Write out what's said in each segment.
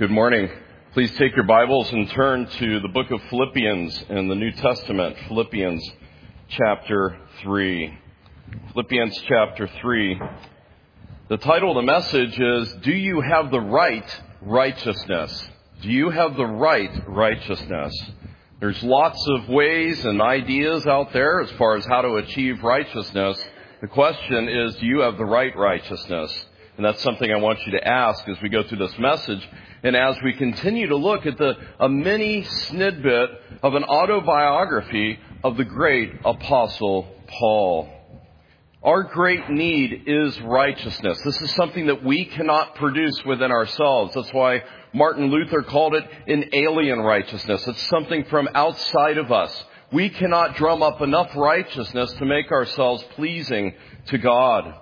Good morning. Please take your Bibles and turn to the book of Philippians in the New Testament, Philippians chapter 3. Philippians chapter 3. The title of the message is, Do You Have the Right Righteousness? Do you have the right righteousness? There's lots of ways and ideas out there as far as how to achieve righteousness. The question is, do you have the right righteousness? And that's something I want you to ask as we go through this message. And as we continue to look at a mini snippet of an autobiography of the great Apostle Paul. Our great need is righteousness. This is something that we cannot produce within ourselves. That's why Martin Luther called it an alien righteousness. It's something from outside of us. We cannot drum up enough righteousness to make ourselves pleasing to God.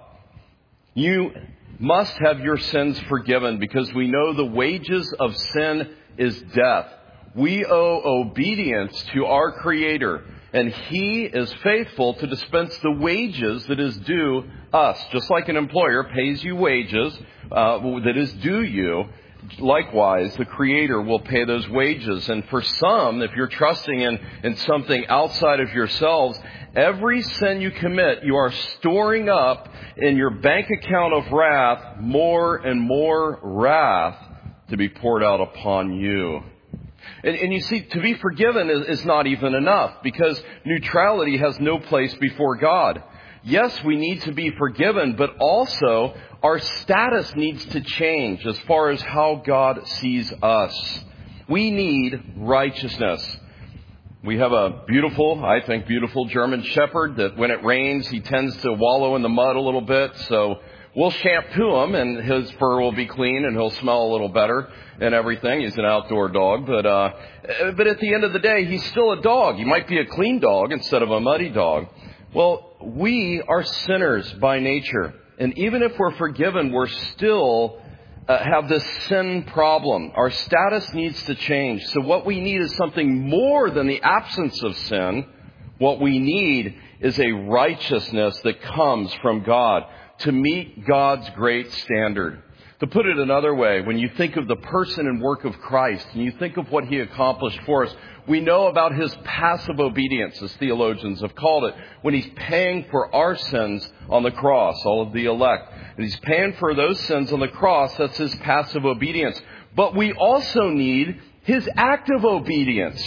You must have your sins forgiven because we know the wages of sin is death. We owe obedience to our Creator, and He is faithful to dispense the wages that is due us. Just like an employer pays you wages that is due you, likewise, the Creator will pay those wages. And for some, if you're trusting in something outside of yourselves, every sin you commit, you are storing up in your bank account of wrath more and more wrath to be poured out upon you. And you see, to be forgiven is not even enough because neutrality has no place before God. Yes, we need to be forgiven, but also our status needs to change as far as how God sees us. We need righteousness. We have a beautiful German Shepherd that when it rains, he tends to wallow in the mud a little bit. So we'll shampoo him and his fur will be clean and he'll smell a little better and everything. He's an outdoor dog. But at the end of the day, he's still a dog. He might be a clean dog instead of a muddy dog. Well, we are sinners by nature. And even if we're forgiven, we're still have this sin problem. Our status needs to change. So what we need is something more than the absence of sin. What we need is a righteousness that comes from God to meet God's great standard. To put it another way, when you think of the person and work of Christ and you think of what He accomplished for us, we know about His passive obedience, as theologians have called it, when He's paying for our sins on the cross, all of the elect. And He's paying for those sins on the cross. That's His passive obedience. But we also need His active obedience.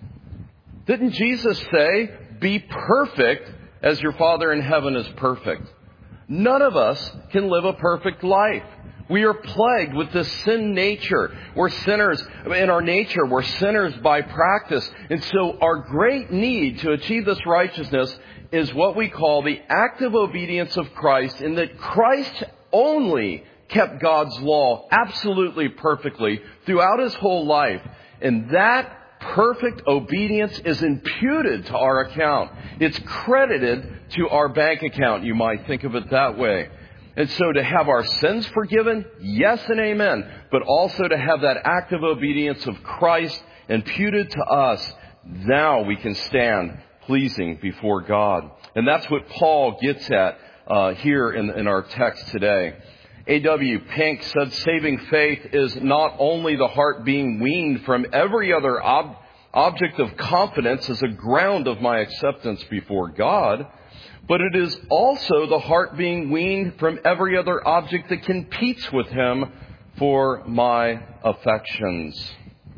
Didn't Jesus say, be perfect as your Father in heaven is perfect? None of us can live a perfect life. We are plagued with this sin nature. We're sinners in our nature. We're sinners by practice. And so our great need to achieve this righteousness is what we call the active obedience of Christ, in that Christ only kept God's law absolutely perfectly throughout His whole life. And that perfect obedience is imputed to our account. It's credited to our bank account. You might think of it that way. And so to have our sins forgiven, yes and amen, but also to have that active obedience of Christ imputed to us, now we can stand pleasing before God. And that's what Paul gets at here in our text today. A.W. Pink said, saving faith is not only the heart being weaned from every other object of confidence as a ground of my acceptance before God, but it is also the heart being weaned from every other object that competes with Him for my affections.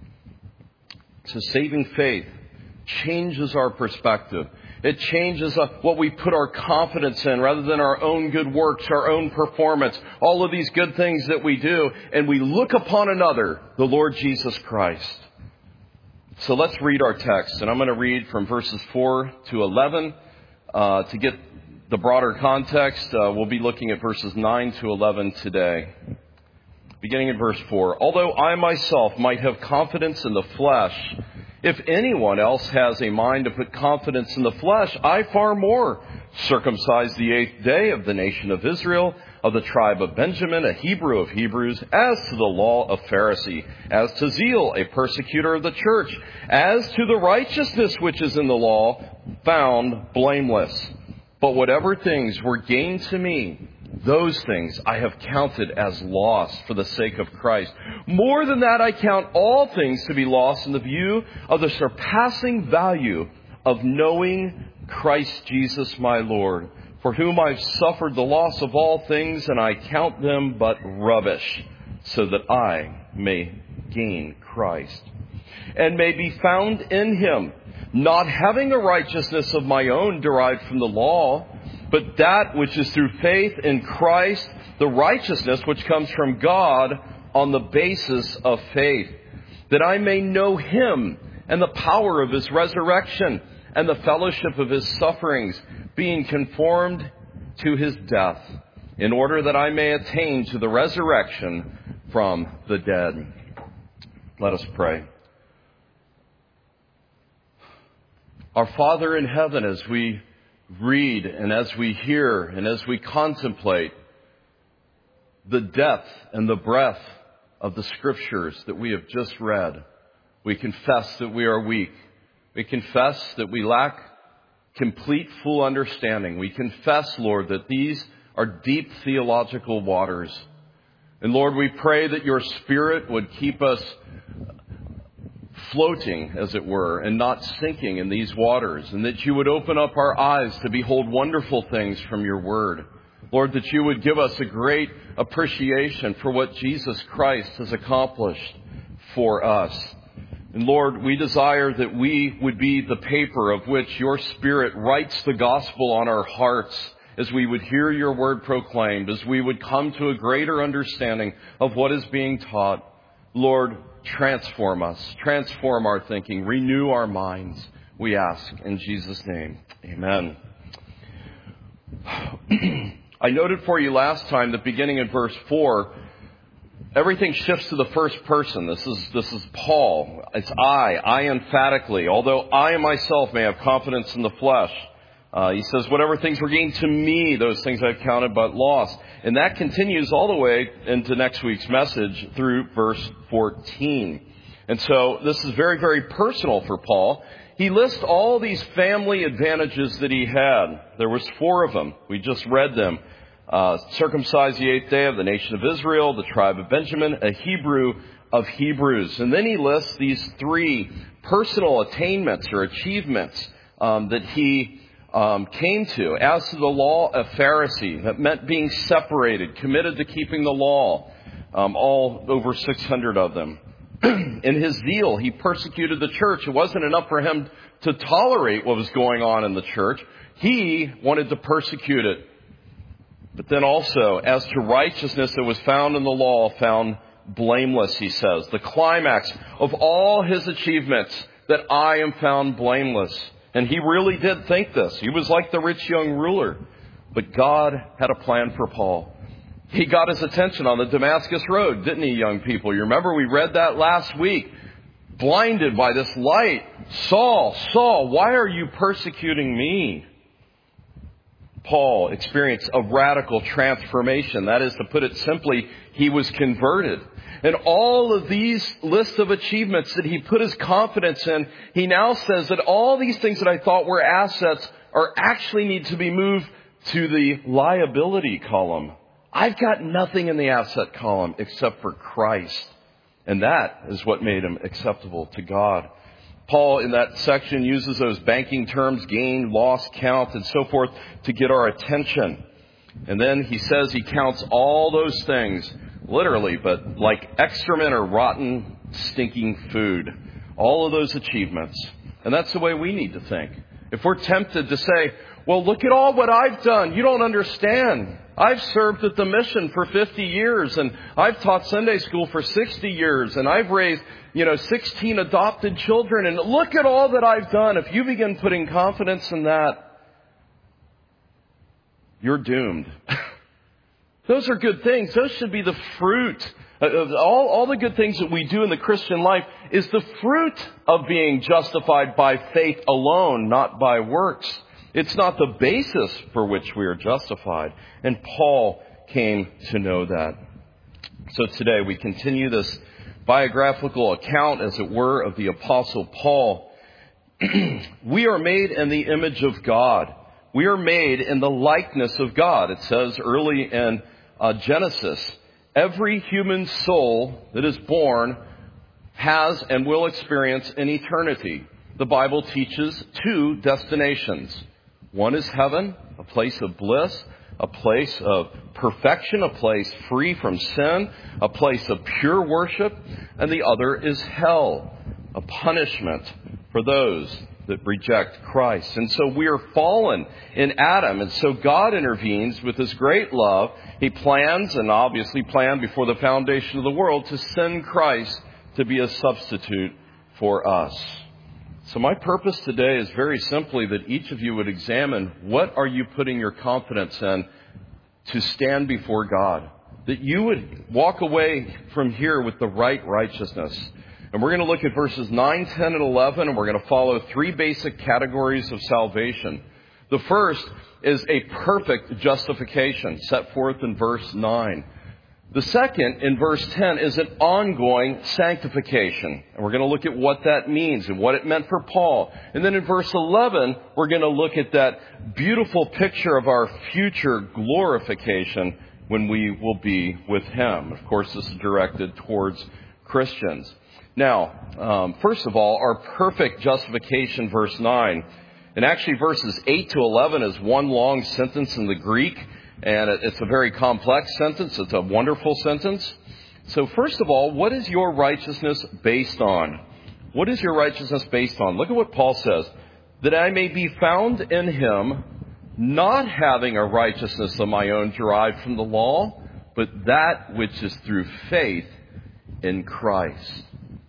So saving faith changes our perspective. It changes what we put our confidence in rather than our own good works, our own performance, all of these good things that we do. And we look upon another, the Lord Jesus Christ. So let's read our text. And I'm going to read from verses 4 to 11. To get the broader context, we'll be looking at verses 9 to 11 today. Beginning in verse 4. Although I myself might have confidence in the flesh, if anyone else has a mind to put confidence in the flesh, I far more, circumcised the 8th day of the nation of Israel, of the tribe of Benjamin, a Hebrew of Hebrews, as to the law, a Pharisee, as to zeal, a persecutor of the church, as to the righteousness which is in the law, found blameless. But whatever things were gained to me, Those things I have counted as loss for the sake of Christ. More than that, I count all things to be lost in the view of the surpassing value of knowing Christ Jesus my Lord, for whom I've suffered the loss of all things, and I count them but rubbish, so that I may gain Christ, and may be found in him, not having a righteousness of my own derived from the law, but that which is through faith in Christ, the righteousness which comes from God on the basis of faith, that I may know him and the power of his resurrection and the fellowship of his sufferings, being conformed to his death, in order that I may attain to the resurrection from the dead. Let us pray. Our Father in heaven, as we read and as we hear and as we contemplate the depth and the breadth of the Scriptures that we have just read, we confess that we are weak. We confess that we lack complete, full understanding. We confess, Lord, that these are deep theological waters. And Lord, we pray that your Spirit would keep us floating, as it were, and not sinking in these waters, and that you would open up our eyes to behold wonderful things from your word. Lord, that you would give us a great appreciation for what Jesus Christ has accomplished for us. And Lord, we desire that we would be the paper of which your Spirit writes the gospel on our hearts, as we would hear your word proclaimed, as we would come to a greater understanding of what is being taught. Lord, transform us, transform our thinking, renew our minds, we ask in Jesus' name. Amen. I noted for you last time that beginning in verse 4, everything shifts to the first person. This is Paul. It's I emphatically, although I myself may have confidence in the flesh. He says, whatever things were gained to me, those things I've counted but lost. And that continues all the way into next week's message through verse 14. And so this is very, very personal for Paul. He lists all these family advantages that he had. There was 4 of them. We just read them. Circumcised the 8th day of the nation of Israel, the tribe of Benjamin, a Hebrew of Hebrews. And then he lists these 3 personal attainments or achievements that he came to. As to the law, a Pharisee. That meant being separated, committed to keeping the law, all over 600 of them. In his zeal, he persecuted the church. It wasn't enough for him to tolerate what was going on in the church. He wanted to persecute it. But then also, as to righteousness that was found in the law, found blameless, he says. The climax of all his achievements, that I am found blameless. And he really did think this. He was like the rich young ruler. But God had a plan for Paul. He got his attention on the Damascus Road, didn't he, young people? You remember we read that last week. Blinded by this light. Saul, Saul, why are you persecuting me? Paul experienced a radical transformation. That is, to put it simply, he was converted. And all of these lists of achievements that he put his confidence in, he now says that all these things that I thought were assets are actually need to be moved to the liability column. I've got nothing in the asset column except for Christ. And that is what made him acceptable to God. Paul, in that section, uses those banking terms, gain, loss, count, and so forth, to get our attention. And then he says he counts all those things, literally, but like excrement or rotten, stinking food. All of those achievements. And that's the way we need to think. If we're tempted to say, well, look at all what I've done. You don't understand. I've served at the mission for 50 years, and I've taught Sunday school for 60 years, and I've raised, 16 adopted children, and look at all that I've done. If you begin putting confidence in that, you're doomed. Those are good things. Those should be the fruit. All the good things that we do in the Christian life is the fruit of being justified by faith alone, not by works. It's not the basis for which we are justified. And Paul came to know that. So today we continue this biographical account, as it were, of the Apostle Paul. We are made in the image of God. We are made in the likeness of God. It says early in Genesis, every human soul that is born has and will experience in eternity. The Bible teaches two destinations. One is heaven, a place of bliss, a place of perfection, a place free from sin, a place of pure worship, and the other is hell, a punishment for those that reject Christ. And so we are fallen in Adam, and so God intervenes with His great love. He plans, and obviously planned before the foundation of the world, to send Christ to be a substitute for us. So my purpose today is very simply that each of you would examine, what are you putting your confidence in to stand before God? That you would walk away from here with the right righteousness. And we're going to look at verses 9, 10, and 11, and we're going to follow three basic categories of salvation. The first is a perfect justification set forth in verse 9. The second, in verse 10, is an ongoing sanctification. And we're going to look at what that means and what it meant for Paul. And then in verse 11, we're going to look at that beautiful picture of our future glorification when we will be with Him. Of course, this is directed towards Christians. Now, first of all, our perfect justification, verse 9. And actually, verses 8 to 11 is one long sentence in the Greek. And it's a very complex sentence. It's a wonderful sentence. So first of all, what is your righteousness based on? What is your righteousness based on? Look at what Paul says. That I may be found in Him, not having a righteousness of my own derived from the law, but that which is through faith in Christ.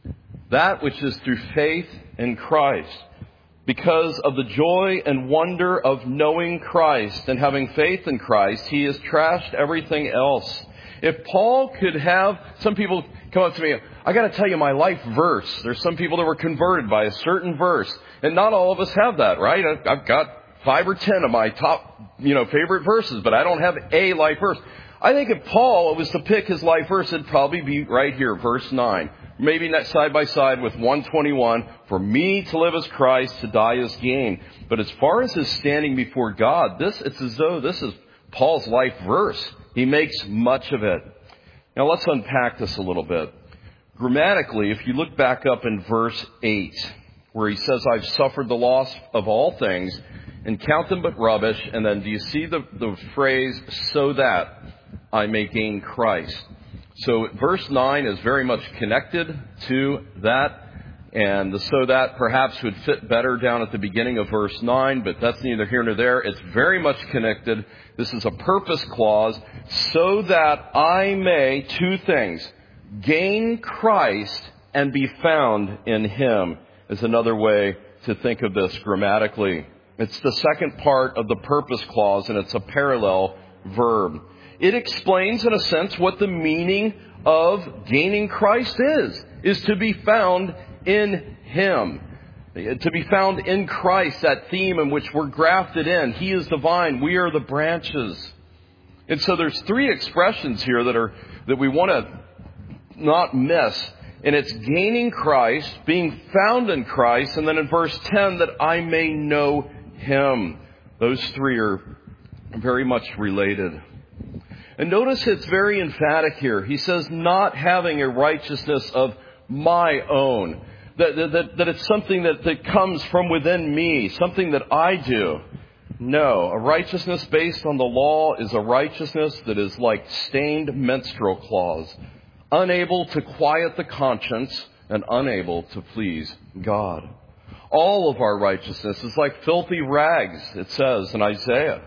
That which is through faith in Christ. Because of the joy and wonder of knowing Christ and having faith in Christ, he has trashed everything else. If Paul could have, some people come up to me, I got to tell you my life verse. There's some people that were converted by a certain verse, and not all of us have that, right? I've got 5 or 10 of my top, favorite verses, but I don't have a life verse. I think if Paul was to pick his life verse, it'd probably be right here, verse 9. Maybe next side by side with 121, for me to live as Christ, to die as gain. But as far as his standing before God, it's as though this is Paul's life verse. He makes much of it. Now let's unpack this a little bit. Grammatically, if you look back up in verse 8, where he says, I've suffered the loss of all things and count them but rubbish. And then do you see the phrase, so that I may gain Christ? So verse 9 is very much connected to that. And the so that perhaps would fit better down at the beginning of verse 9, but that's neither here nor there. It's very much connected. This is a purpose clause. So that I may, two things, gain Christ and be found in Him is another way to think of this grammatically. It's the second part of the purpose clause, and it's a parallel verb. It explains, in a sense, what the meaning of gaining Christ is to be found in Him. To be found in Christ, that theme in which we're grafted in. He is the vine, we are the branches. And so there's three expressions here that we want to not miss. And it's gaining Christ, being found in Christ, and then in verse 10, that I may know Him. Those three are very much related. And notice it's very emphatic here. He says, not having a righteousness of my own. That it's something that comes from within me, something that I do. No, a righteousness based on the law is a righteousness that is like stained menstrual cloths, unable to quiet the conscience and unable to please God. All of our righteousness is like filthy rags, it says in Isaiah.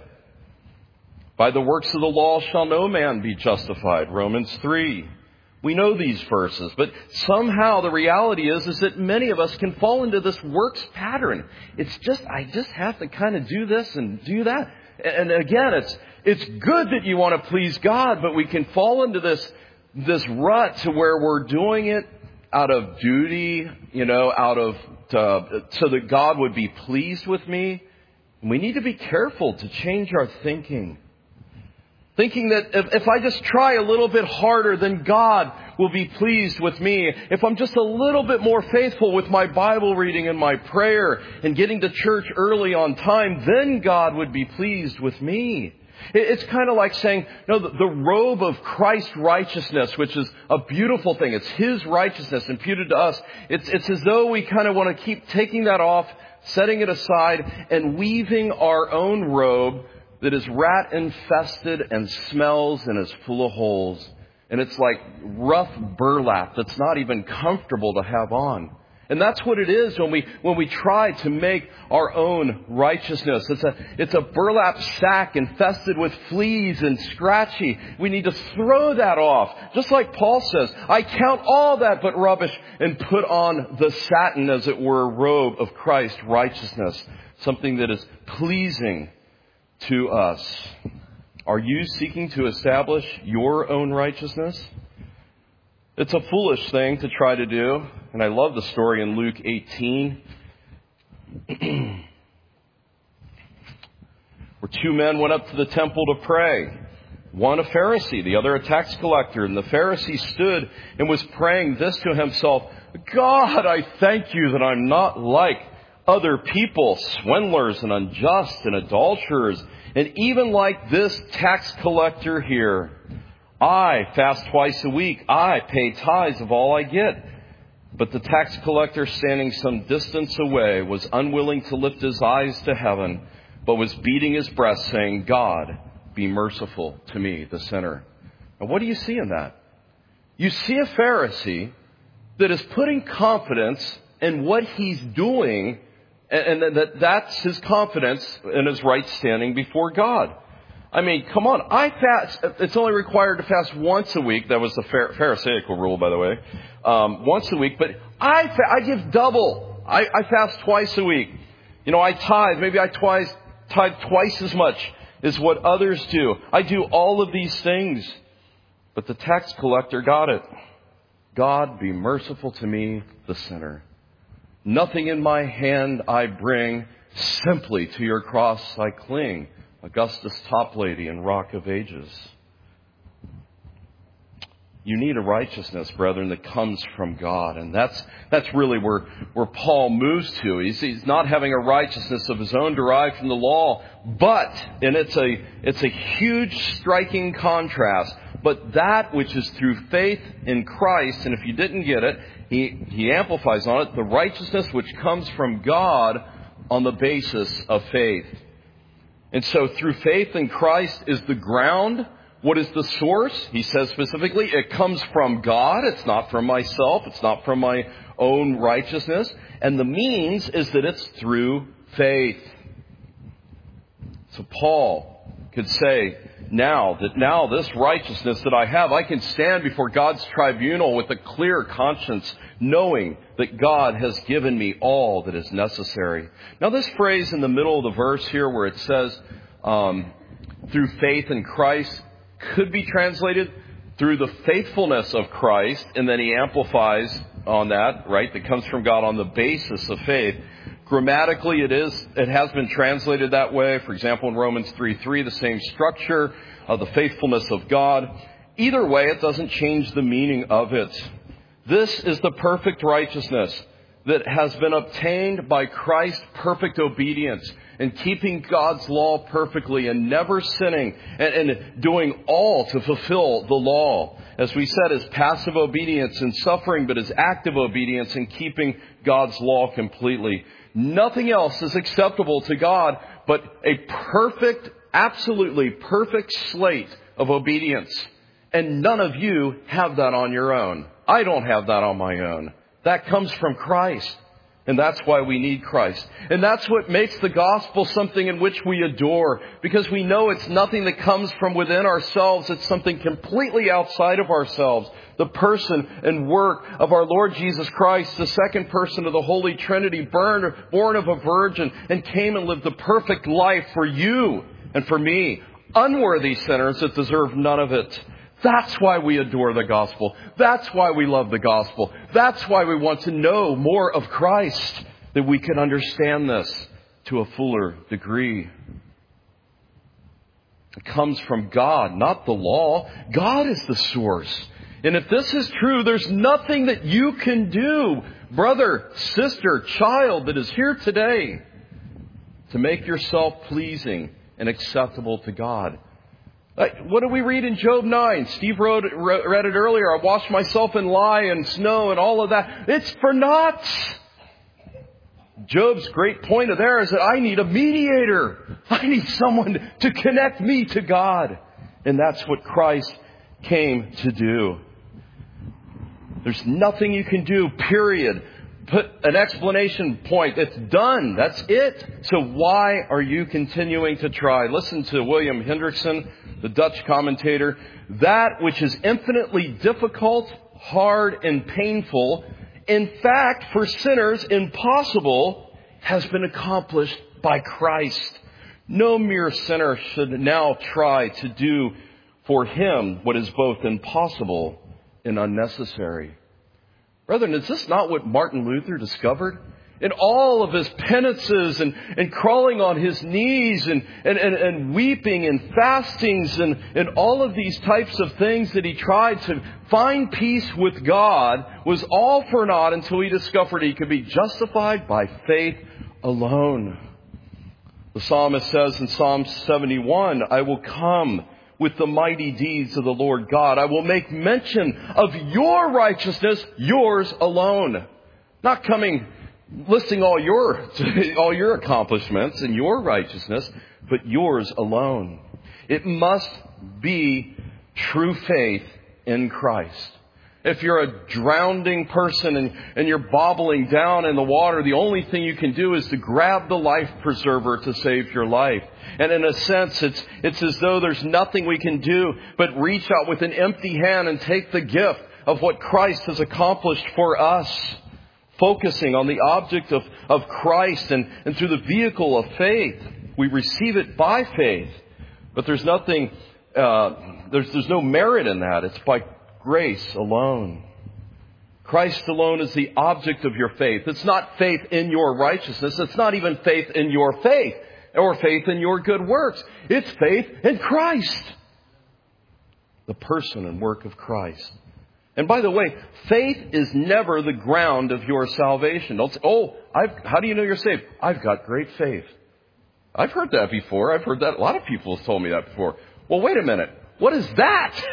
By the works of the law shall no man be justified, Romans 3. We know these verses, but somehow the reality is that many of us can fall into this works pattern. I just have to kind of do this and do that. And again, it's good that you want to please God, but we can fall into this rut to where we're doing it out of duty, so that God would be pleased with me. And we need to be careful to change our thinking. Thinking that if I just try a little bit harder, then God will be pleased with me if I'm just a little bit more faithful with my Bible reading and my prayer and getting to church early on time. Then God would be pleased with me. It's kind of like saying, no, the robe of Christ's righteousness, which is a beautiful thing. It's His righteousness imputed to us. It's as though we kind of want to keep taking that off, setting it aside, and weaving our own robe that is rat infested and smells and is full of holes. And it's like rough burlap that's not even comfortable to have on. And that's what it is when we try to make our own righteousness. It's a burlap sack infested with fleas and scratchy. We need to throw that off. Just like Paul says, I count all that but rubbish and put on the satin, as it were, robe of Christ's righteousness. Something that is pleasing to us. Are you seeking to establish your own righteousness? It's a foolish thing to try to do. And I love the story in Luke 18. Where two men went up to the temple to pray. One a Pharisee, the other a tax collector. And the Pharisee stood and was praying this to himself: God, I thank you that I'm not like other people, swindlers and unjust and adulterers, and even like this tax collector here. I fast twice a week. I pay tithes of all I get. But the tax collector, standing some distance away, was unwilling to lift his eyes to heaven, but was beating his breast, saying, God, be merciful to me, the sinner. And what do you see in that? You see a Pharisee that is putting confidence in what he's doing, and that's his confidence in his right standing before God. I mean, come on. I fast. It's only required to fast once a week. That was the Pharisaical rule, by the way. Once a week. But I give double. I fast twice a week. You know, I tithe. Maybe I tithe twice as much as what others do. I do all of these things. But the tax collector got it. God, be merciful to me, the sinner. Nothing in my hand I bring. Simply to your cross I cling. Augustus Toplady and Rock of Ages. You need a righteousness, brethren, that comes from God. And that's really where Paul moves to. He's not having a righteousness of his own derived from the law, and it's a huge striking contrast, but that which is through faith in Christ. And if you didn't get it, he amplifies on it, the righteousness which comes from God on the basis of faith. And so through faith in Christ is the ground. What is the source? He says specifically, it comes from God. It's not from myself. It's not from my own righteousness. And the means is that it's through faith. So Paul could say, now this righteousness that I have, I can stand before God's tribunal with a clear conscience, knowing that God has given me all that is necessary. Now this phrase in the middle of the verse here where it says, through faith in Christ, could be translated through the faithfulness of Christ, and then he amplifies on that, right? That comes from God on the basis of faith. Grammatically, it has been translated that way. For example, in Romans 3:3, the same structure of the faithfulness of God. Either way, it doesn't change the meaning of it. This is the perfect righteousness that has been obtained by Christ's perfect obedience and keeping God's law perfectly and never sinning and doing all to fulfill the law. As we said, as passive obedience in suffering, but as active obedience in keeping God's law completely. Nothing else is acceptable to God but a perfect, absolutely perfect slate of obedience. And none of you have that on your own. I don't have that on my own. That comes from Christ. And that's why we need Christ. And that's what makes the gospel something in which we adore. Because we know it's nothing that comes from within ourselves. It's something completely outside of ourselves. The person and work of our Lord Jesus Christ, the second person of the Holy Trinity, born of a virgin, and came and lived the perfect life for you and for me. Unworthy sinners that deserve none of it. That's why we adore the gospel. That's why we love the gospel. That's why we want to know more of Christ, that we can understand this to a fuller degree. It comes from God, not the law. God is the source. And if this is true, there's nothing that you can do, brother, sister, child that is here today, to make yourself pleasing and acceptable to God. What do we read in Job 9? Steve read it earlier. I washed myself in lye and snow and all of that. It's for naught. Job's great point of there is that I need a mediator. I need someone to connect me to God. And that's what Christ came to do. There's nothing you can do, period. Put an explanation point. It's done. That's it. So why are you continuing to try? Listen to William Hendrickson, the Dutch commentator. That which is infinitely difficult, hard, and painful, in fact, for sinners, impossible, has been accomplished by Christ. No mere sinner should now try to do for him what is both impossible and unnecessary. Brethren, is this not what Martin Luther discovered? In all of his penances and crawling on his knees and weeping and fastings and all of these types of things that he tried to find peace with God was all for naught until he discovered he could be justified by faith alone. The psalmist says in Psalm 71, I will come with the mighty deeds of the Lord God. I will make mention of your righteousness, yours alone. Not coming listing all your accomplishments and your righteousness, but yours alone. It must be true faith in Christ. If you're a drowning person and you're bobbling down in the water, the only thing you can do is to grab the life preserver to save your life. And in a sense, it's as though there's nothing we can do but reach out with an empty hand and take the gift of what Christ has accomplished for us. Focusing on the object of Christ and through the vehicle of faith. We receive it by faith. But there's nothing, there's no merit in that. It's by grace alone. Christ alone is the object of your faith. It's not faith in your righteousness. It's not even faith in your faith or faith in your good works. It's faith in Christ. The person and work of Christ. And by the way, faith is never the ground of your salvation. Don't say, how do you know you're saved? I've got great faith. I've heard that before. I've heard that. A lot of people have told me that before. Well, wait a minute. What is that?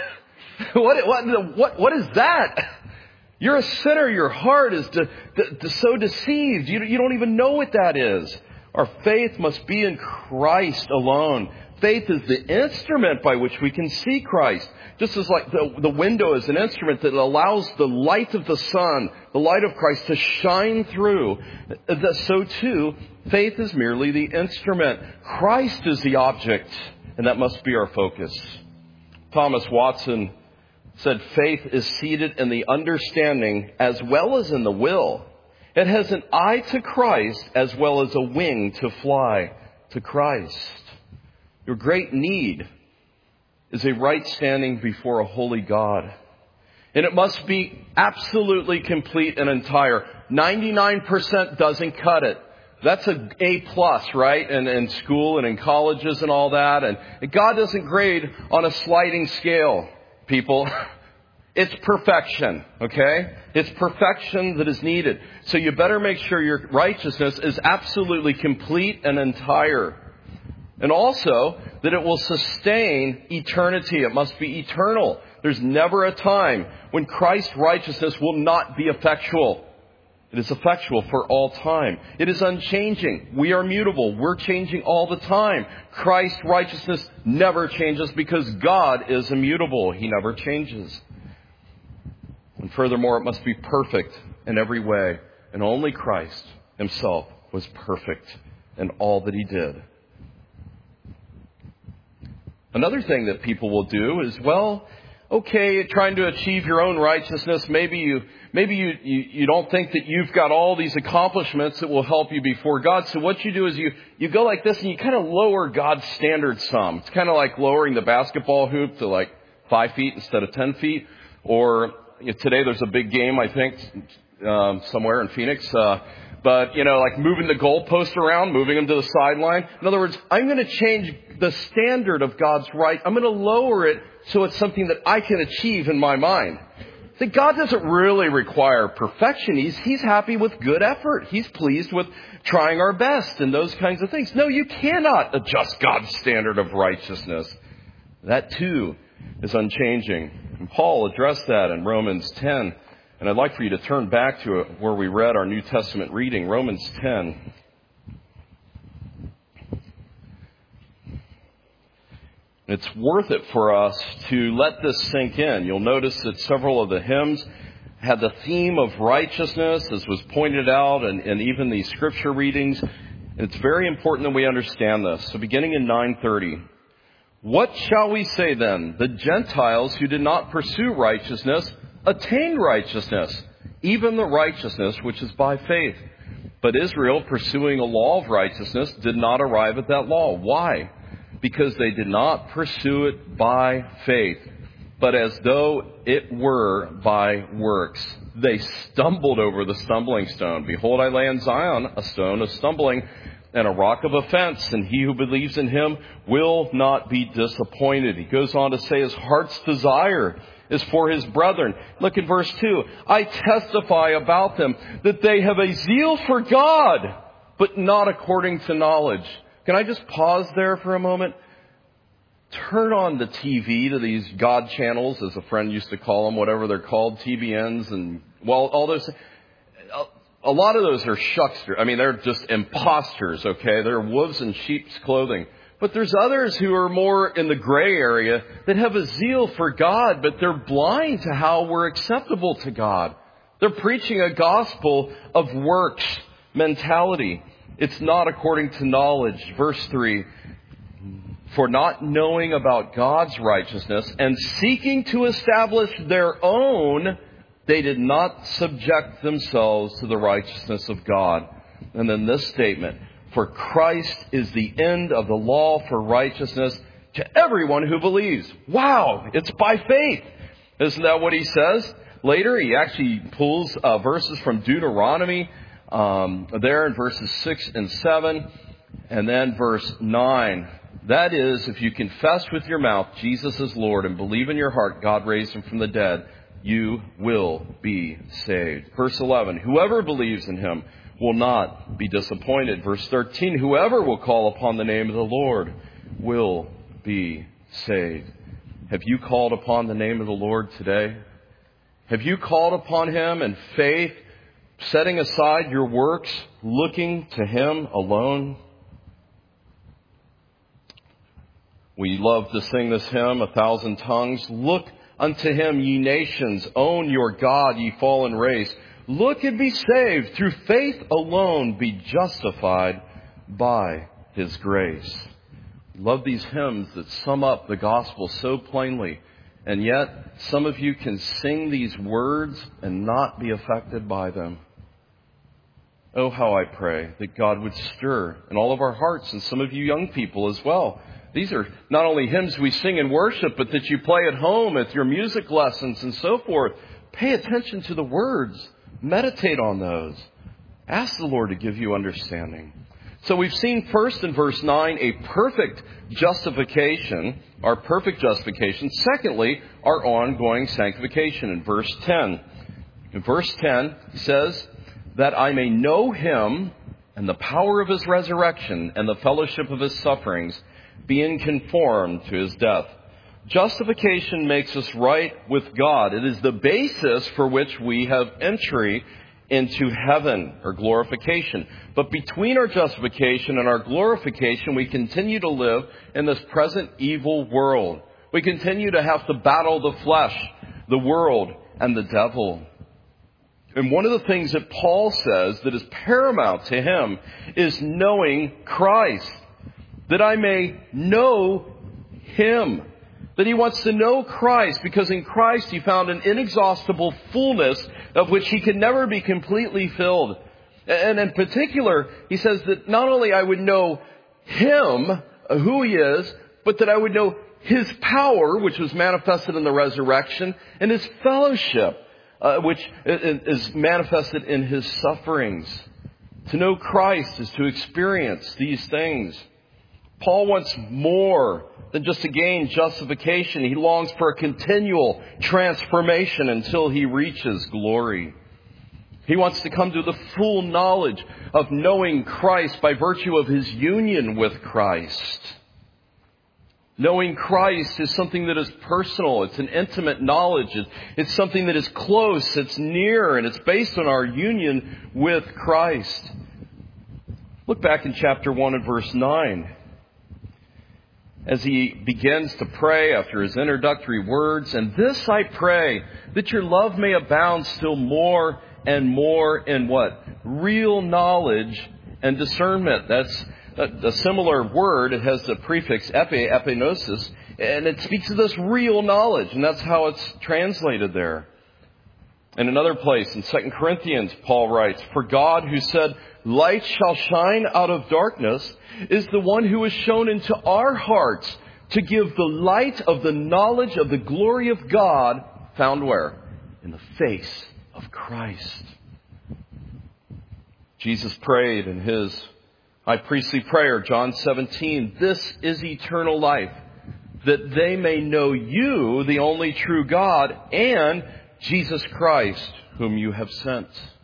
What is that? You're a sinner. Your heart is so deceived. You don't even know what that is. Our faith must be in Christ alone. Faith is the instrument by which we can see Christ. Just as like the window is an instrument that allows the light of the sun, the light of Christ to shine through. So too, faith is merely the instrument. Christ is the object, and that must be our focus. Thomas Watson said faith is seated in the understanding as well as in the will. It has an eye to Christ as well as a wing to fly to Christ. Your great need is a right standing before a holy God. And it must be absolutely complete and entire. 99% doesn't cut it. That's an A+, right? And in school and in colleges and all that. And God doesn't grade on a sliding scale, people. It's perfection, okay? It's perfection that is needed. So you better make sure your righteousness is absolutely complete and entire. And also that it will sustain eternity. It must be eternal. There's never a time when Christ's righteousness will not be effectual. It is effectual for all time. It is unchanging. We are mutable. We're changing all the time. Christ's righteousness never changes because God is immutable. He never changes. And furthermore, it must be perfect in every way. And only Christ himself was perfect in all that he did. Another thing that people will do is, trying to achieve your own righteousness. Maybe you don't think that you've got all these accomplishments that will help you before God. So what you do is you go like this and you kind of lower God's standard some. It's kind of like lowering the basketball hoop to like 5 feet instead of 10 feet. Or today there's a big game, I think, somewhere in Phoenix. But, like moving the goalpost around, moving them to the sideline. In other words, I'm going to change the standard of God's right. I'm going to lower it so it's something that I can achieve in my mind. That God doesn't really require perfection. He's happy with good effort. He's pleased with trying our best and those kinds of things. No, you cannot adjust God's standard of righteousness. That too is unchanging. And Paul addressed that in Romans 10. And I'd like for you to turn back to where we read our New Testament reading, Romans 10. It's worth it for us to let this sink in. You'll notice that several of the hymns had the theme of righteousness, as was pointed out, and even the scripture readings. And it's very important that we understand this. So beginning in 9:30, what shall we say then? The Gentiles who did not pursue righteousness attained righteousness, even the righteousness which is by faith. But Israel, pursuing a law of righteousness, did not arrive at that law. Why? Because they did not pursue it by faith, but as though it were by works. They stumbled over the stumbling stone. Behold, I lay in Zion a stone of stumbling and a rock of offense, and he who believes in him will not be disappointed. He goes on to say his heart's desire is for his brethren. Look at verse 2. I testify about them that they have a zeal for God, but not according to knowledge. Can I just pause there for a moment? Turn on the TV to these God channels, as a friend used to call them, whatever they're called, TBNs, and, well, all those. A lot of those are shucksters. I mean, they're just imposters, okay? They're wolves in sheep's clothing. But there's others who are more in the gray area that have a zeal for God, but they're blind to how we're acceptable to God. They're preaching a gospel of works mentality. It's not according to knowledge. Verse 3, for not knowing about God's righteousness and seeking to establish their own, they did not subject themselves to the righteousness of God. And then this statement, for Christ is the end of the law for righteousness to everyone who believes. Wow, it's by faith. Isn't that what he says? Later, he actually pulls verses from Deuteronomy there in verses 6 and 7, and then verse 9. That is, if you confess with your mouth Jesus is Lord and believe in your heart God raised him from the dead, you will be saved. Verse 11, whoever believes in him will not be disappointed. Verse 13, whoever will call upon the name of the Lord will be saved. Have you called upon the name of the Lord today? Have you called upon him in faith, setting aside your works, looking to him alone? We love to sing this hymn, 1,000 tongues. Look unto him, ye nations, own your God, ye fallen race. Look and be saved, through faith alone be justified by his grace. Love these hymns that sum up the gospel so plainly. And yet, some of you can sing these words and not be affected by them. Oh, how I pray that God would stir in all of our hearts, and some of you young people as well. These are not only hymns we sing in worship, but that you play at home at your music lessons and so forth. Pay attention to the words. Meditate on those. Ask the Lord to give you understanding. So we've seen first in verse 9 a perfect justification, our perfect justification. Secondly, our ongoing sanctification in verse 10. In verse 10 says, that I may know him and the power of his resurrection and the fellowship of his sufferings, being conformed to his death. Justification makes us right with God. It is the basis for which we have entry into heaven or glorification. But between our justification and our glorification, we continue to live in this present evil world. We continue to have to battle the flesh, the world, and the devil. And one of the things that Paul says that is paramount to him is knowing Christ. That I may know him. That he wants to know Christ, because in Christ he found an inexhaustible fullness of which he could never be completely filled. And in particular, he says that not only I would know him, who he is, but that I would know his power, which was manifested in the resurrection, and his fellowship, which is manifested in his sufferings. To know Christ is to experience these things. Paul wants more than just to gain justification. He longs for a continual transformation until he reaches glory. He wants to come to the full knowledge of knowing Christ by virtue of his union with Christ. Knowing Christ is something that is personal. It's an intimate knowledge. It's something that is close. It's near, and it's based on our union with Christ. Look back in chapter 1 and verse 9. As he begins to pray after his introductory words, "And this I pray, that your love may abound still more and more in" what? Real knowledge and discernment. That's a similar word. It has the prefix epignosis, and it speaks of this real knowledge, and that's how it's translated there. In another place, in 2 Corinthians, Paul writes, "For God, who said, 'Light shall shine out of darkness,' is the one who has shown into our hearts to give the light of the knowledge of the glory of God," found where? In the face of Christ. Jesus prayed in his high priestly prayer, John 17, "This is eternal life, that they may know you, the only true God, and Jesus Christ, whom you have sent."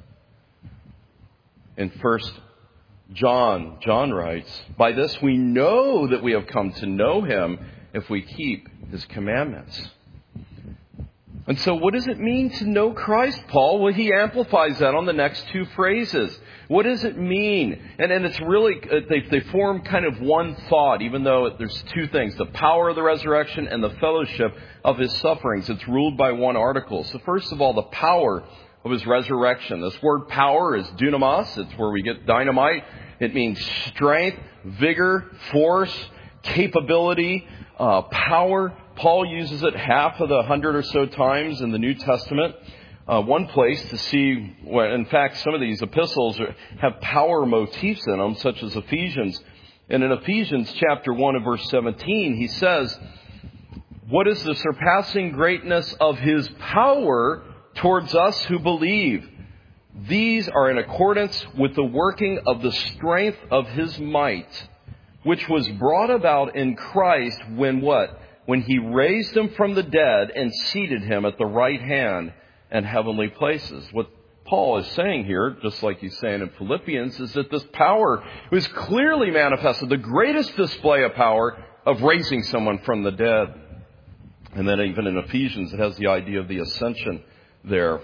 In 1 John writes, "By this we know that we have come to know him if we keep his commandments." And so what does it mean to know Christ, Paul? Well, he amplifies that on the next two phrases. What does it mean? And it's really, they form kind of one thought, even though there's two things, the power of the resurrection and the fellowship of his sufferings. It's ruled by one article. So first of all, the power of his resurrection. This word power is dunamis. It's where we get dynamite. It means strength, vigor, force, capability, power. Paul uses it half of the 100 or so times in the New Testament. One place to see, well, in fact, some of these epistles have power motifs in them, such as Ephesians. And in Ephesians chapter 1 and verse 17, he says, "What is the surpassing greatness of his power towards us who believe? These are in accordance with the working of the strength of his might, which was brought about in Christ when" what? "When he raised him from the dead and seated him at the right hand in heavenly places." What Paul is saying here, just like he's saying in Philippians, is that this power was clearly manifested, the greatest display of power of raising someone from the dead. And then even in Ephesians, it has the idea of the ascension there.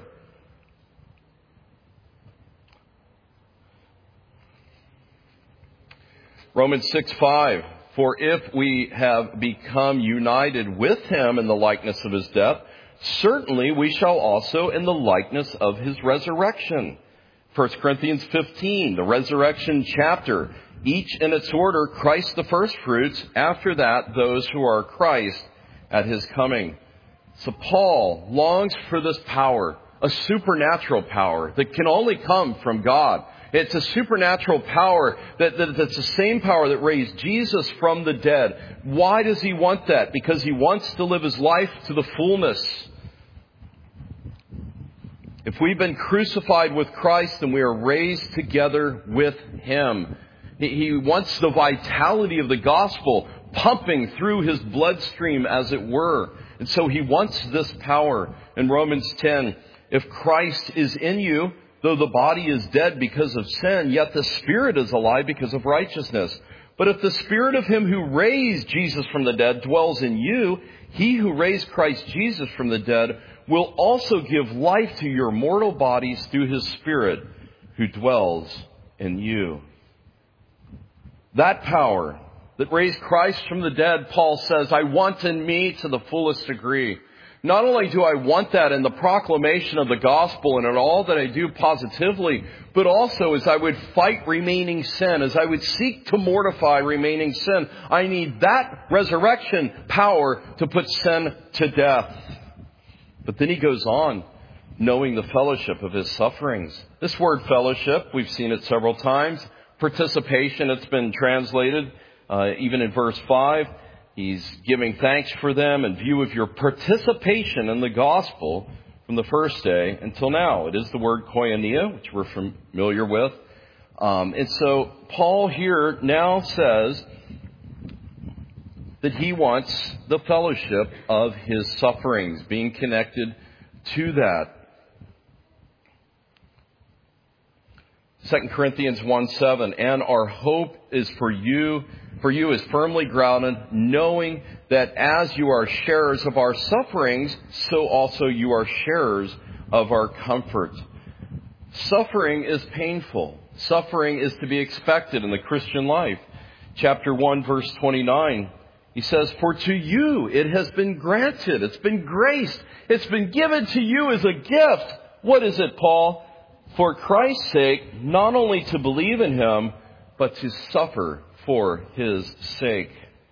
Romans 6:5, "For if we have become united with him in the likeness of his death, certainly we shall also in the likeness of his resurrection." 1 Corinthians 15, the resurrection chapter. Each in its order, Christ the firstfruits, after that those who are Christ at his coming. So Paul longs for this power, a supernatural power that can only come from God. It's a supernatural power that's the same power that raised Jesus from the dead. Why does he want that? Because he wants to live his life to the fullness. If we've been crucified with Christ, then we are raised together with him. He wants the vitality of the gospel pumping through his bloodstream, as it were. And so he wants this power. In Romans 10, "If Christ is in you, though the body is dead because of sin, yet the spirit is alive because of righteousness. But if the spirit of him who raised Jesus from the dead dwells in you, he who raised Christ Jesus from the dead will also give life to your mortal bodies through his spirit who dwells in you." That power that raised Christ from the dead, Paul says, I want in me to the fullest degree. Not only do I want that in the proclamation of the gospel and in all that I do positively, but also as I would fight remaining sin, as I would seek to mortify remaining sin, I need that resurrection power to put sin to death. But then he goes on, knowing the fellowship of his sufferings. This word fellowship, we've seen it several times. Participation, it's been translated, even in verse 5. He's giving thanks for them in view of your participation in the gospel from the first day until now. It is the word koinonia, which we're familiar with. And so Paul here now says that he wants the fellowship of his sufferings, being connected to that. 2 Corinthians 1:7, and our hope is for you is firmly grounded, knowing that as you are sharers of our sufferings, so also you are sharers of our comfort. Suffering is painful. Suffering is to be expected in the Christian life. Chapter 1, verse 29, he says, for to you it has been granted, it's been graced, it's been given to you as a gift. What is it, Paul? For Christ's sake, not only to believe in him, but to suffer for his sake.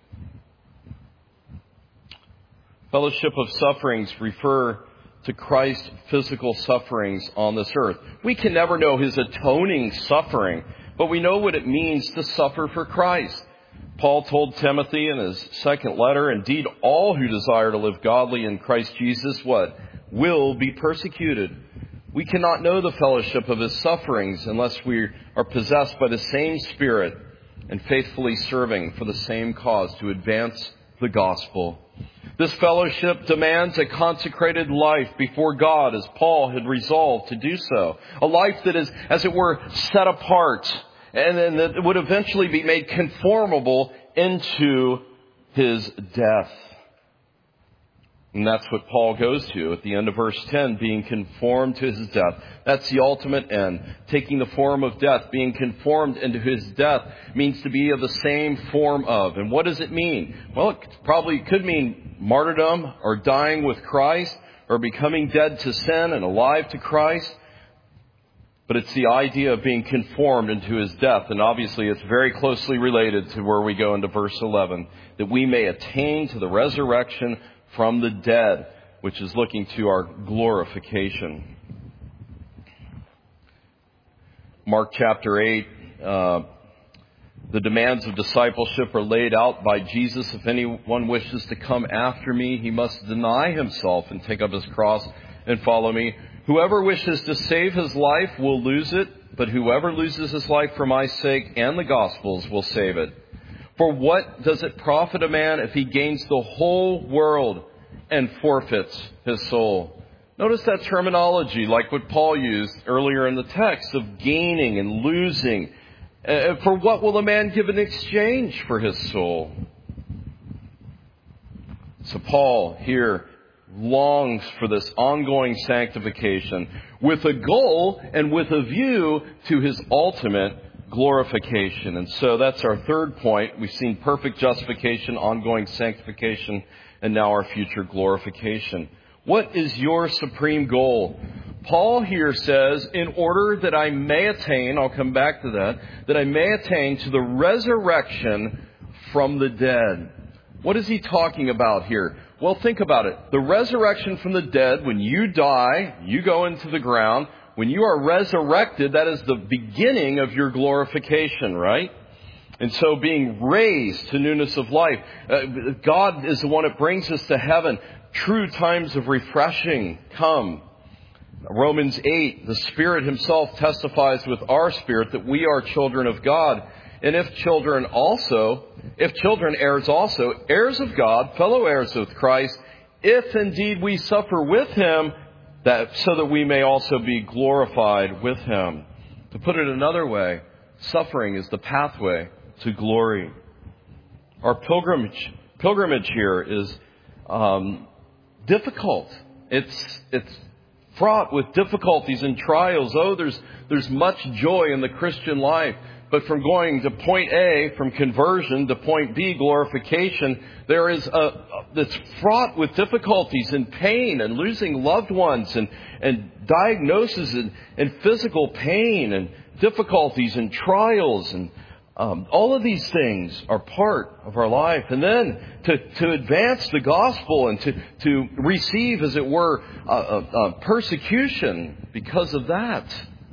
Fellowship of sufferings refer to Christ's physical sufferings on this earth. We can never know his atoning suffering, but we know what it means to suffer for Christ. Paul told Timothy in his second letter, indeed, all who desire to live godly in Christ Jesus, what? Will be persecuted. We cannot know the fellowship of his sufferings unless we are possessed by the same Spirit and faithfully serving for the same cause to advance the gospel. This fellowship demands a consecrated life before God, as Paul had resolved to do so. A life that is, as it were, set apart, and then that would eventually be made conformable into his death. And that's what Paul goes to at the end of verse 10, being conformed to his death. That's the ultimate end. Taking the form of death, being conformed into his death, means to be of the same form of. And what does it mean? Well, it probably could mean martyrdom, or dying with Christ, or becoming dead to sin and alive to Christ. But it's the idea of being conformed into his death. And obviously it's very closely related to where we go into verse 11, that we may attain to the resurrection from the dead, which is looking to our glorification. Mark chapter 8, the demands of discipleship are laid out by Jesus. If anyone wishes to come after me, he must deny himself and take up his cross and follow me. Whoever wishes to save his life will lose it, but whoever loses his life for my sake and the gospel's will save it. For what does it profit a man if he gains the whole world and forfeits his soul? Notice that terminology, like what Paul used earlier in the text, of gaining and losing. For what will a man give in exchange for his soul? So Paul here longs for this ongoing sanctification with a goal and with a view to his ultimate glorification. And so that's our third point. We've seen perfect justification, ongoing sanctification, and now our future glorification. What is your supreme goal? Paul here says, in order that I may attain, I'll come back to that I may attain to the resurrection from the dead. What is he talking about here? Well, think about it. The resurrection from the dead, when you die, you go into the ground. When you are resurrected, that is the beginning of your glorification, right? And so being raised to newness of life, God is the one that brings us to heaven. True times of refreshing come. Romans 8, the Spirit himself testifies with our spirit that we are children of God. And if children, heirs also, heirs of God, fellow heirs with Christ, if indeed we suffer with him, so that we may also be glorified with him. To put it another way, suffering is the pathway to glory. Our pilgrimage here is difficult. It's fraught with difficulties and trials. Oh, there's much joy in the Christian life. But from going to point A, from conversion, to point B, glorification, there is that's fraught with difficulties and pain and losing loved ones and diagnosis and physical pain and difficulties and trials. And all of these things are part of our life. And then to advance the gospel and to receive, as it were, persecution because of that.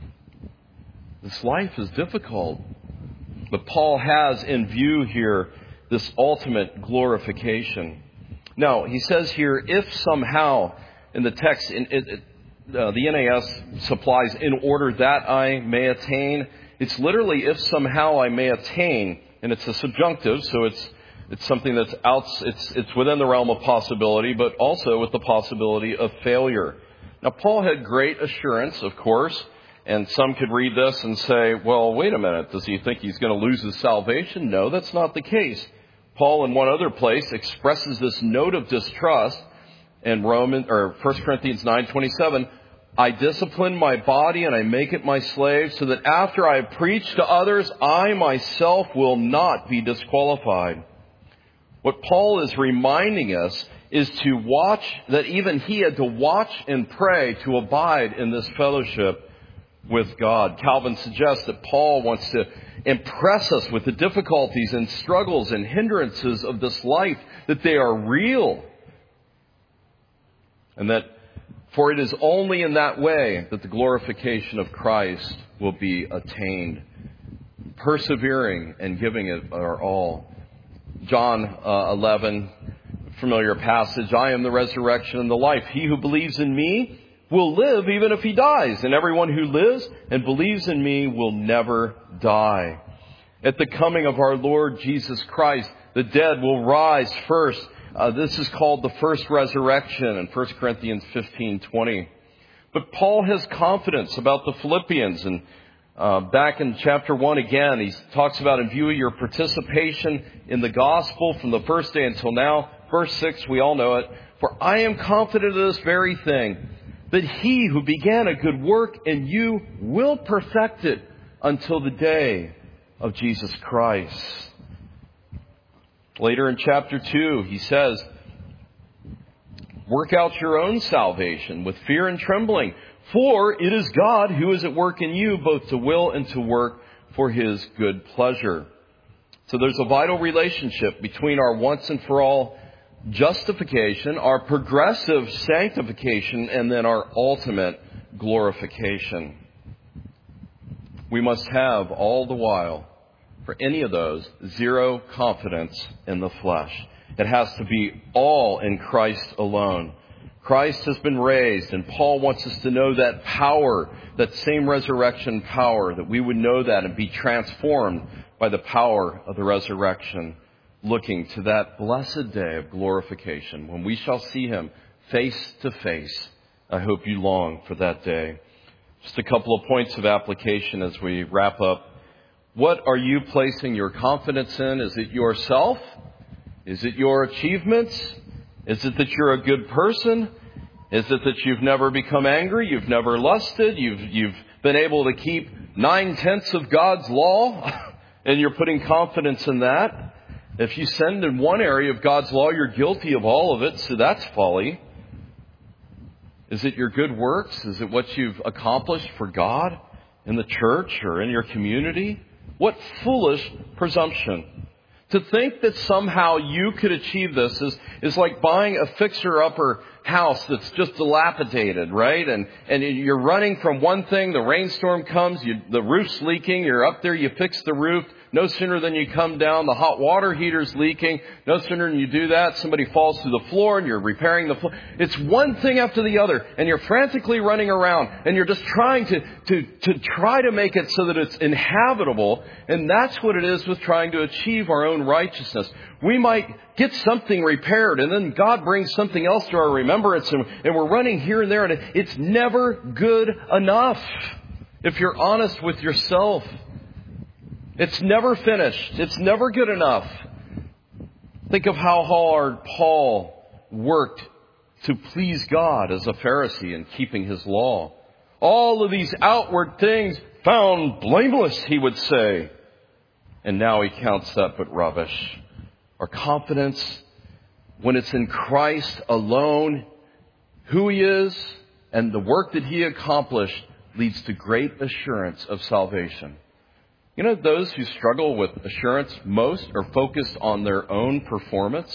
This life is difficult. But Paul has in view here this ultimate glorification. Now, he says here, if somehow, in the text, the NAS supplies, in order that I may attain. It's literally, if somehow I may attain. And it's a subjunctive, so it's It's something that's it's within the realm of possibility, but also with the possibility of failure. Now, Paul had great assurance, of course, and some could read this and say, well, wait a minute, does he think he's going to lose his salvation? No, that's not the case. Paul, in one other place, expresses this note of distrust in 1 Corinthians 9:27. I discipline my body and I make it my slave so that after I preach to others, I myself will not be disqualified. What Paul is reminding us is to watch, that even he had to watch and pray to abide in this fellowship with God. Calvin suggests that Paul wants to impress us with the difficulties and struggles and hindrances of this life, that they are real. And that for it is only in that way that the glorification of Christ will be attained. Persevering and giving it our all. John 11, familiar passage, I am the resurrection and the life. He who believes in me will live even if he dies. And everyone who lives and believes in me will never die. At the coming of our Lord Jesus Christ, the dead will rise first. This is called the first resurrection in 1 Corinthians 15:20. But Paul has confidence about the Philippians. And back in chapter 1 again, he talks about in view of your participation in the gospel from the first day until now. Verse 6, we all know it. For I am confident of this very thing, that he who began a good work in you will perfect it until the day of Jesus Christ. Later in chapter 2, he says, work out your own salvation with fear and trembling, for it is God who is at work in you, both to will and to work for his good pleasure. So there's a vital relationship between our once and for all justification, our progressive sanctification, and then our ultimate glorification. We must have all the while, for any of those, zero confidence in the flesh. It has to be all in Christ alone. Christ has been raised, and Paul wants us to know that power, that same resurrection power, that we would know that and be transformed by the power of the resurrection, looking to that blessed day of glorification when we shall see him face to face. I hope you long for that day. Just a couple of points of application as we wrap up. What are you placing your confidence in? Is it yourself? Is it your achievements? Is it that you're a good person? Is it that you've never become angry? You've never lusted? You've been able to keep 9/10 of God's law? And you're putting confidence in that? If you sinned in one area of God's law, you're guilty of all of it, so that's folly. Is it your good works? Is it what you've accomplished for God in the church or in your community? What foolish presumption. To think that somehow you could achieve this is like buying a fixer-upper house that's just dilapidated, right? And you're running from one thing, the rainstorm comes, the roof's leaking, you're up there, you fix the roof. No sooner than you come down, the hot water heater's leaking. No sooner than you do that, somebody falls through the floor and you're repairing the floor. It's one thing after the other, and you're frantically running around, and you're just trying to try to make it so that it's inhabitable. And that's what it is with trying to achieve our own righteousness. We might get something repaired, and then God brings something else to our remembrance, and we're running here and there, and it's never good enough. If you're honest with yourself, it's never finished. It's never good enough. Think of how hard Paul worked to please God as a Pharisee in keeping his law. All of these outward things found blameless, he would say. And now he counts that but rubbish. Our confidence, when it's in Christ alone, who he is and the work that he accomplished, leads to great assurance of salvation. You know, those who struggle with assurance most are focused on their own performance.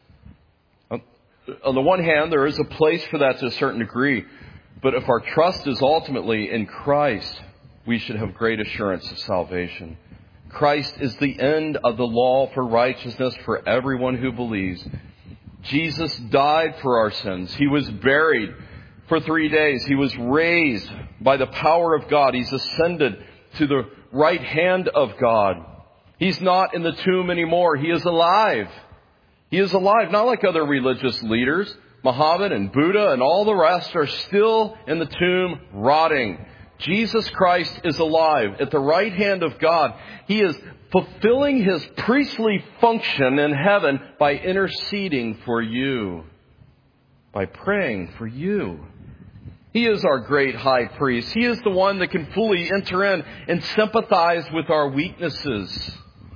On the one hand, there is a place for that to a certain degree. But if our trust is ultimately in Christ, we should have great assurance of salvation. Christ is the end of the law for righteousness for everyone who believes. Jesus died for our sins. He was buried for 3 days. He was raised by the power of God. He's ascended to the right hand of God. He's not in the tomb anymore. He is alive. He is alive, not like other religious leaders. Muhammad and Buddha and all the rest are still in the tomb rotting. Jesus Christ is alive at the right hand of God. He is fulfilling His priestly function in heaven by interceding for you, by praying for you. He is our great high priest. He is the one that can fully enter in and sympathize with our weaknesses.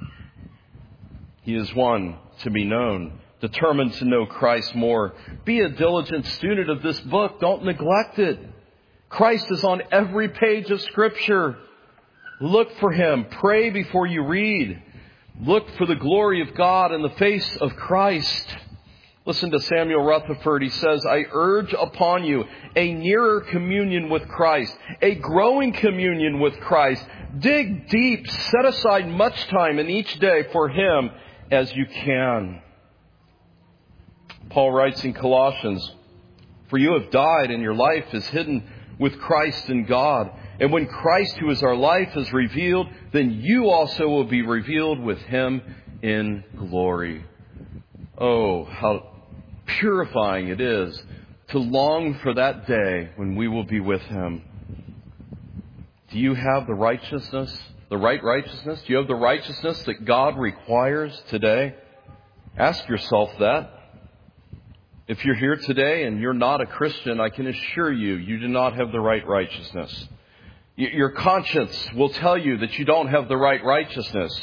He is one to be known, determined to know Christ more. Be a diligent student of this book. Don't neglect it. Christ is on every page of Scripture. Look for Him. Pray before you read. Look for the glory of God in the face of Christ. Listen to Samuel Rutherford. He says, I urge upon you a nearer communion with Christ, a growing communion with Christ. Dig deep, set aside much time in each day for Him as you can. Paul writes in Colossians, for you have died and your life is hidden with Christ in God. And when Christ, who is our life, is revealed, then you also will be revealed with Him in glory. Oh, how purifying it is to long for that day when we will be with Him. Do you have the righteousness, the right righteousness? Do you have the righteousness that God requires today? Ask yourself that. If you're here today and you're not a Christian, I can assure you, you do not have the right righteousness. Your conscience will tell you that you don't have the right righteousness.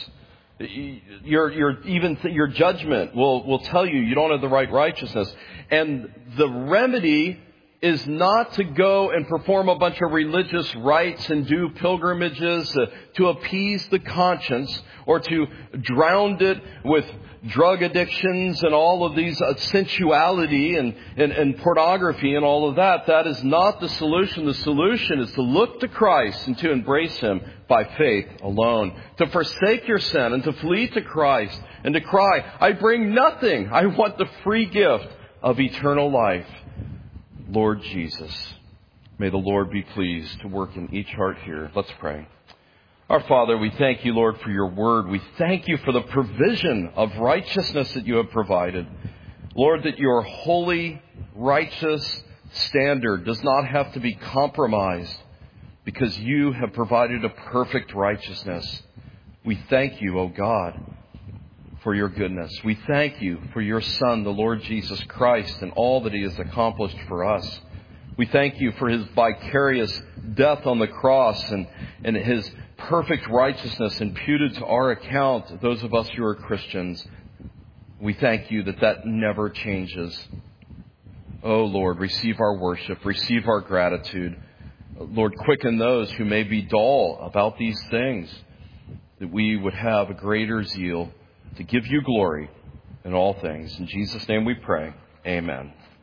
Your judgment will tell you you don't have the right righteousness. And the remedy is not to go and perform a bunch of religious rites and do pilgrimages to appease the conscience or to drown it with drug addictions and all of these sensuality and pornography and all of that. That is not the solution. The solution is to look to Christ and to embrace Him by faith alone. To forsake your sin and to flee to Christ and to cry, I bring nothing. I want the free gift of eternal life. Lord Jesus, may the Lord be pleased to work in each heart here. Let's pray. Our Father, we thank you, Lord, for your word. We thank you for the provision of righteousness that you have provided. Lord, that your holy, righteous standard does not have to be compromised because you have provided a perfect righteousness. We thank you, O God, for your goodness. We thank you for your Son, the Lord Jesus Christ, and all that He has accomplished for us. We thank you for His vicarious death on the cross and His perfect righteousness imputed to our account, those of us who are Christians. We thank you that that never changes. Oh, Lord, receive our worship, receive our gratitude. Lord, quicken those who may be dull about these things, that we would have a greater zeal to give you glory in all things. In Jesus' name we pray. Amen.